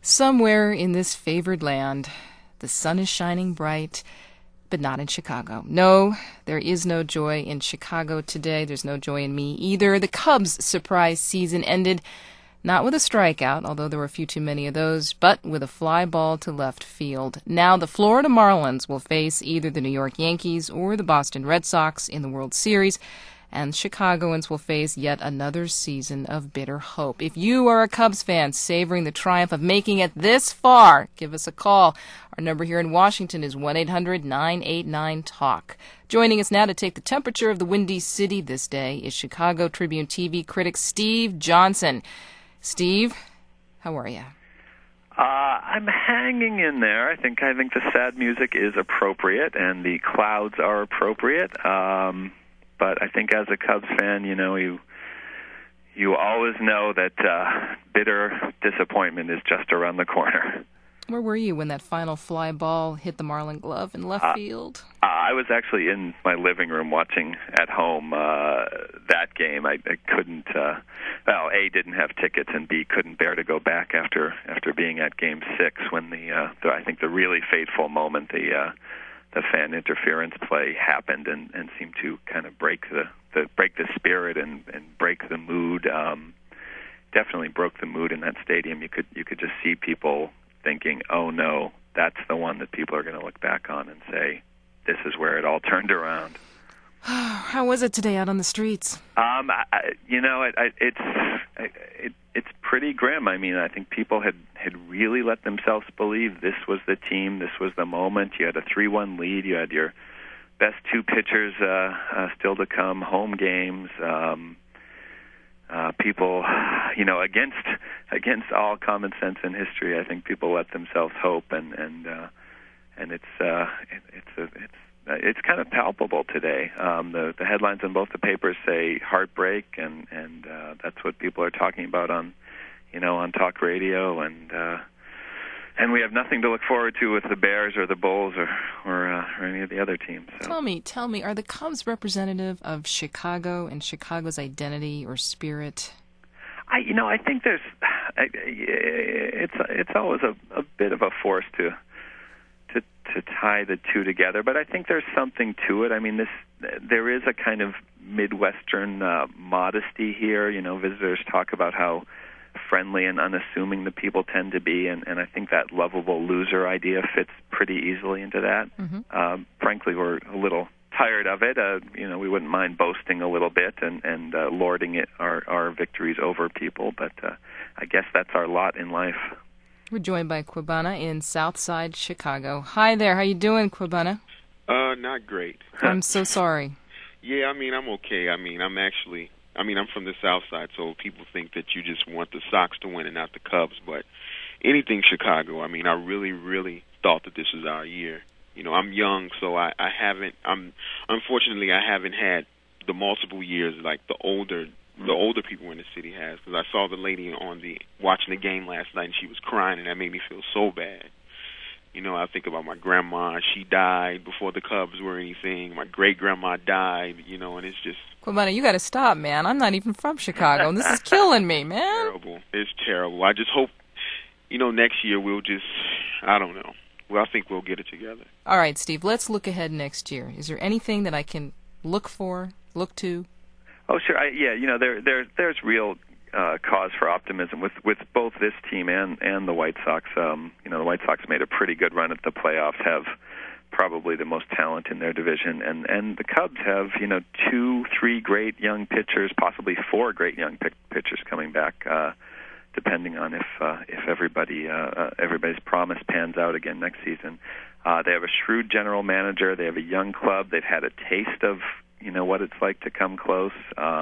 Somewhere in this favored land, the sun is shining bright, but not in Chicago. No, there is no joy in Chicago today. There's no joy in me either. The Cubs' surprise season ended not with a strikeout, although there were a few too many of those, but with a fly ball to left field. Now the Florida Marlins will face either the New York Yankees or the Boston Red Sox in the World Series, and Chicagoans will face yet another season of bitter hope. If you are a Cubs fan savoring the triumph of making it this far, give us a call. Our number here in Washington is 1-800-989-TALK. Joining us now to take the temperature of the Windy City this day is Chicago Tribune TV critic Steve Johnson. Steve, how are you? I'm hanging in there. I think the sad music is appropriate and the clouds are appropriate. But I think as a Cubs fan, you always know that bitter disappointment is just around the corner. Where were you when that final fly ball hit the Marlin glove in left field? I was actually in my living room watching at home that game. I couldn't, A, didn't have tickets, and B, couldn't bear to go back after being at Game 6 when I think the really fateful moment, the fan interference play happened and seemed to kind of break the spirit and break the mood. Definitely broke the mood in that stadium. You could just see people thinking, "Oh no, that's the one that people are going to look back on and say, this is where it all turned around." How was it today out on the streets? It's pretty grim. I mean, I think people had really let themselves believe this was the team, this was the moment. You had a 3-1 lead. You had your best two pitchers still to come, home games. People, against all common sense in history, I think people let themselves hope, and it's kind of palpable today. The headlines in both the papers say heartbreak, and that's what people are talking about on talk radio, and we have nothing to look forward to with the Bears or the Bulls or any of the other teams. So. Tell me, are the Cubs representative of Chicago and Chicago's identity or spirit? I think it's always a bit of a force to tie the two together, but I think there's something to it. I mean, there is a kind of Midwestern modesty here. Visitors talk about how friendly and unassuming the people tend to be, and I think that lovable loser idea fits pretty easily into that. Mm-hmm. Frankly, we're a little tired of it. We wouldn't mind boasting a little bit and lording our victories over people, but I guess that's our lot in life. We're joined by Kwabena in Southside Chicago. Hi there. How you doing, Kwabena? Not great. I'm so sorry. Yeah, I'm okay. I'm from the South Side, so people think that you just want the Sox to win and not the Cubs. But anything Chicago, I really, really thought that this was our year. I'm young, so unfortunately, I haven't had the multiple years like the older people in the city has. Because I saw the lady watching the game last night, and she was crying, and that made me feel so bad. I think about my grandma. She died before the Cubs were anything. My great-grandma died, and it's just... Kwabena, you got to stop, man. I'm not even from Chicago, and this is killing me, man. Terrible. It's terrible. I just hope, next year we'll just... I don't know. Well, I think we'll get it together. All right, Steve, let's look ahead next year. Is there anything that I can look to? Oh, sure. There's real cause for optimism with both this team and the White Sox. The White Sox made a pretty good run at the playoffs, have probably the most talent in their division, and the Cubs have 2-3 great young pitchers, possibly 4 great young pitchers coming back, depending on if everybody's promise pans out again next season. They have a shrewd general manager. They have a young club. They've had a taste of what it's like to come close.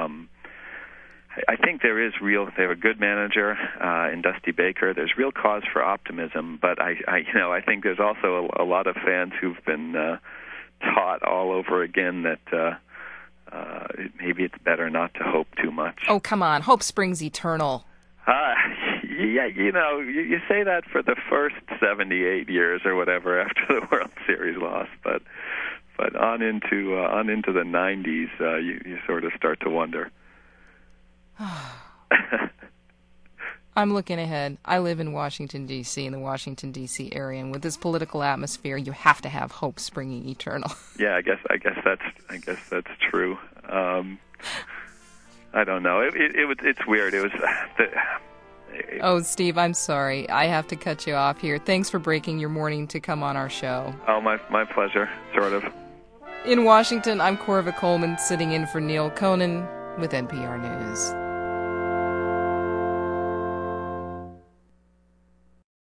I think they have a good manager in Dusty Baker. There's real cause for optimism, but I think there's also a lot of fans who've been taught all over again that maybe it's better not to hope too much. Oh, come on. Hope springs eternal. Yeah, you say that for the first 78 years or whatever after the World Series loss, but on into the 90s, you sort of start to wonder. I'm looking ahead. I live in Washington, D.C., in the Washington, D.C. area, and with this political atmosphere, you have to have hope springing eternal. Yeah, I guess that's true. I don't know. It's weird. It was. Oh, Steve, I'm sorry. I have to cut you off here. Thanks for breaking your morning to come on our show. Oh, my pleasure, sort of. In Washington, I'm Corva Coleman, sitting in for Neil Conan with NPR News.